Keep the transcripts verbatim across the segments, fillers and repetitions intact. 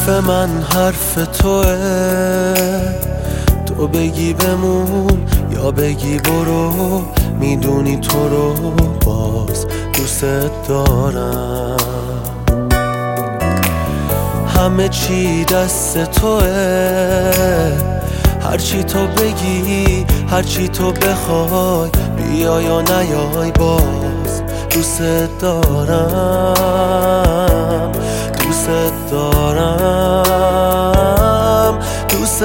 حرف من حرف توه، تو بگی بمون یا بگی برو، میدونی تو رو باز دوست دارم. همه چی دست توه، هرچی تو بگی هرچی تو بخوای، بیا یا نیای باز دوست دارم، دوست دارم، دوست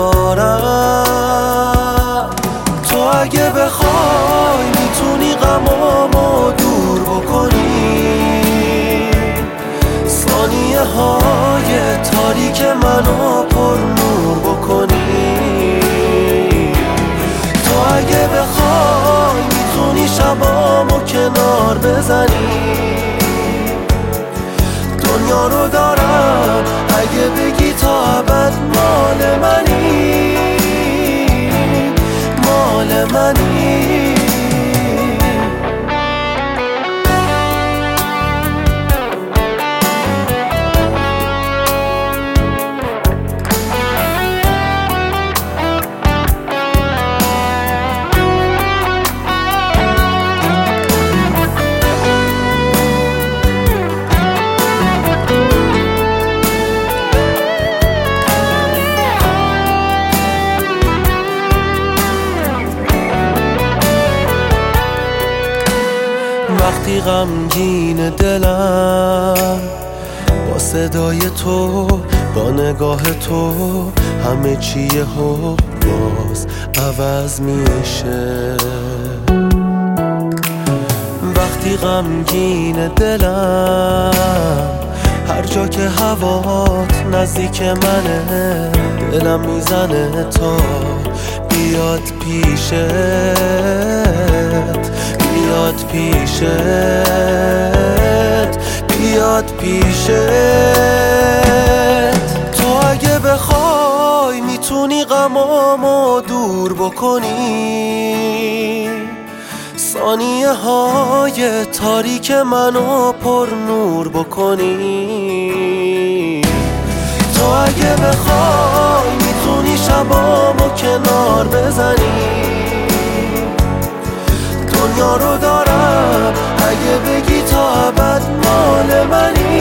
دارم. تو اگه بخوای میتونی غمامو دور بکنی، ثانیه های تاریک منو پر نور بکنی. تو اگه بخوای میتونی شبامو کنار بزنی، دنیا رو دارم اگه بگی تا ابد مال منی، مال منی. وقتی غمگین دلم با صدای تو، با نگاه تو، همه چیه و باز عوض میشه. وقتی غمگین دلم، هر جا که هوات نزدیک منه، دلم میزنه تا بیاد پیشت، بیاد پیشت، بیاد پیشت. تو اگه بخوای میتونی غمامو دور بکنی، ثانیه های تاریک منو پر نور بکنی. تو اگه بخوای میتونی شبامو کنار بزنی، دنیا رو دارم اگه بگی تا ابد مال منی.